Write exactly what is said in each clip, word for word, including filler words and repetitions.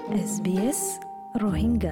S B S Rohingya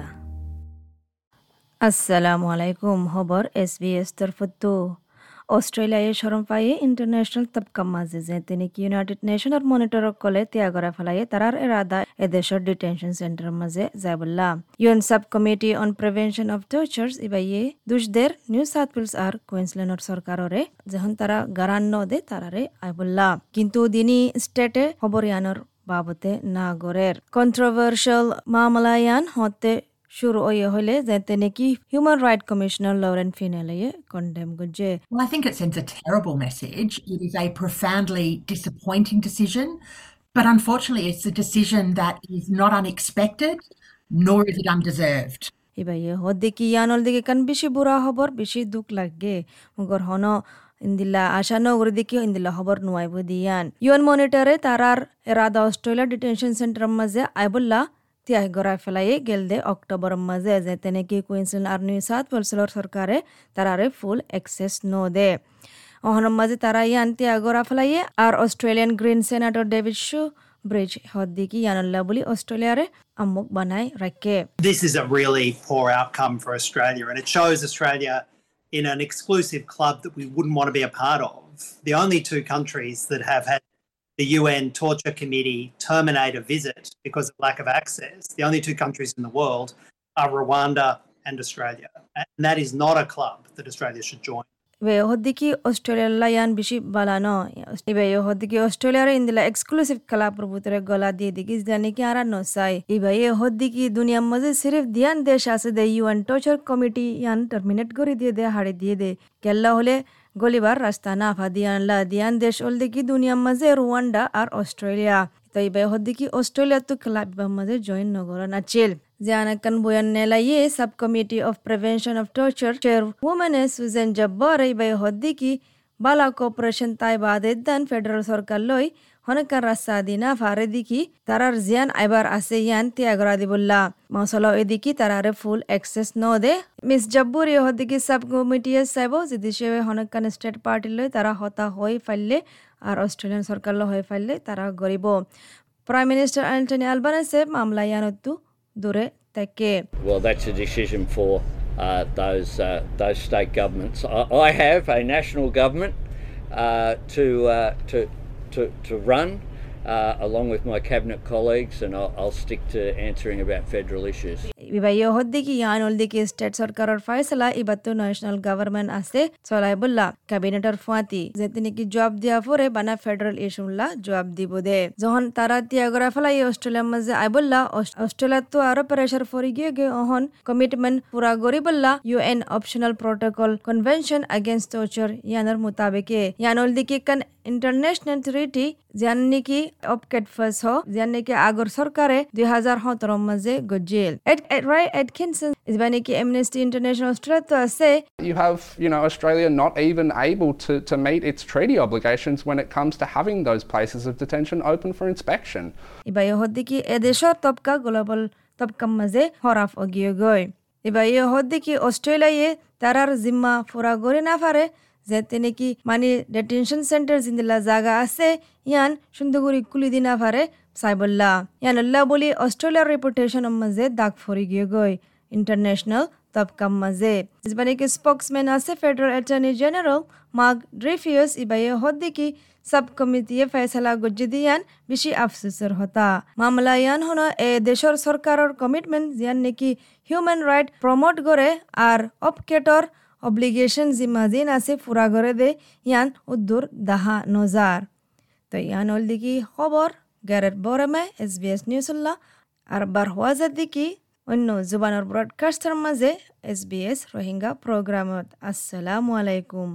আসসালামু আলাইকুম খবর এছ বি এছ তরফতো অস্ট্রেলিয়ায় শরম পায়ে ইন্টারন্যাশনাল তবকা মাঝে যে তিনি ইউনাইটেড নেশনের মনিটরক কলে ত্যাগরা ফেলায়ে তারার এরাদা এদেশের ডিটেনশন সেন্টার মাঝে যাবল্লা UN sub committee on prevention of tortures ইবাইয়ে দুশদের নিউ সাউথ ওয়েলস আর কুইন্সল্যান্ডর সরকাররে যখন তারা গারান্ন দে তারারে আইবল্লা কিন্তু দিনী স্টেটে খবরিয়ানোর বাবতে নাগরের কন্ট্রোভার্সিয়াল মামলায়ান হতে শুরু হয়ে হলে যাতে নাকি হিউম্যান রাইট কমিশনার লরেন ফিনেলে কন্ডেম করছে Well, I think it sends a terrible message. It is a profoundly disappointing decision, but unfortunately it's a decision that is not unexpected, nor is it undeserved. ইবাইয়ে হদ্দিকি ইয়ানল দিকে কান বেশি বুড়া হবর বেশি দুঃখ লাগে মগর হন ইন্দিলা আশা নগর দিকে ইন্দিলা খবর নুয়াইব দিয়ান ইউএন মনিটরে তারার এরাদা অস্ট্রেলিয়া ডিটেনশন সেন্টার মাঝে আইবুল্লাহ ত্যাগ গড়াই ফেলাই গেল দে অক্টোবর মাঝে যে তেনেকি কুইন্সল্যান্ড আর নিউ সাউথ ওয়েলসের সরকারে তারারে ফুল অ্যাক্সেস নো দে অহনম মাঝে তারা ইয়ান ত্যাগ গড়া ফেলাই আর Australian Green senator David Shoebridge হদ্দিকি ইয়ানল্লা বলি অস্ট্রেলিয়ারে আমুক বানাই রাখে This is a really poor outcome for Australia, and it shows Australia in an exclusive club that we wouldn't want to be a part of. The only two countries that have had the U N Torture Committee terminate a visit because of lack of access, the only two countries in the world are Rwanda and Australia. And that is not a club that Australia should join. वे होद्दिकी Australia यान बिशी बालानो इबे यो होद्दिकी Australia रे इंदिला exclusive कला प्रभुतरे गला दिए दिगी जाने की आरा नोसाई इबे ये होद्दिकी दुनिया मजे सिर्फ ध्यान देश आसे दे यूएन टॉर्चर कमिटी यान टर्मिनेट करी दिए दे हाड़े दिए दे केल्ला होले गोलीबार रास्ता ना फा दियान ला दियान देश ओल्दिकी दुनिया मजे रुवांडा और ऑस्ट्रेलिया तो इबे होद्दिकी ऑस्ट्रेलिया तो क्लब मजे जॉइन नगरन अचेल Zianakan buyan nela ye subcommittee of prevention of torture chairwoman Susan Jabbar ibay hoddiki bala cooperation tai badedan federal sarkar loi honakar rasadina farediki tarar zian aibar ase yan tiagra dibulla masala ediki tarare full access no de Miss Jabbar ye hoddiki subcommittee sabo jidishe honakan state party loi tara hota hoi falle ar Australian sarkar lo hoi falle tara goribo Prime Minister Anthony Albanese mamla yanottu dure take Well, that's a decision for uh, those uh, those state governments. I, I have a national government uh, to, uh, to to to run uh, along with my cabinet colleagues, and I'll, I'll stick to answering about federal issues. Ibayo hoddiki yanoliki state sarkarar faisala ibattu national government ase cholaibullah cabineter fuati jetini ki job dia pore bana federal issue la job dibode johon tara tiagora falai australia maze aibulla australia to aro pressure fori gie ge ohon commitment pura goribulla U N optional protocol convention against torture yanar mutabike yanoliki kan international treaty janni ki opket fas ho janni ki agor sarkare two thousand seventeen maze gojel Ray Atkinson is baniki Amnesty International Australia to say you have, you know, Australia not even able to, to meet its treaty obligations when it comes to having those places of detention open for inspection. Ibayo hoddiki edesho topka global topka maze horaf ogiyogoy. Ibayo hoddiki Australia ye tarar zimma pura gore na fare jetene ki mani detention centers in the zaga ase yan shunduguri kuli dina fare সাইবুল্লাহ ইয়ানুল্লাহ বলি অস্ট্রেলিয়ার reputation মাঝে দাগ ফরি গিয়ে গই international তবকাম মাঝে ইসবানি কি spokesman আছে federal attorney general Mark Dreyfus ইবায়ে হদ্দিকি সাব কমিটিয়ে ফয়সালা গজ্জি দিয়ান বেশি আফসোসের হতা মামলা ইয়ান হন এ দেশের সরকারের কমিটমেন্ট জিয়ান নাকি হিউম্যান রাইট প্রমোট করে আর অপকেটর অব্লিগেশন জিম্মাজিন আছে পুরা করে দে ইয়ান উদ্দুর দাহা নজার তো ইয়ান হলদিকি খবর গ্যারেট বরমে এস বি এস নিউজুল্লাহ আর বারহাজা দিকি অন্য জুবানের ব্রডকাস্টার মাঝে এস বি এস রোহিঙ্গা প্রোগ্রামত আসসালামু আলাইকুম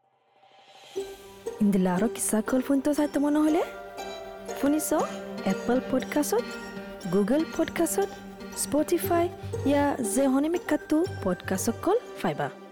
ইন্দিলা আরো কিসা কল ফোন তো চাইতে মনে হলে শুনিছ এপল পডকাষ্টত গুগল পডকাষ্টত স্পটিফাই ইয়া যে হনিমিকাতো পডকাষ্ট কল ফাইবা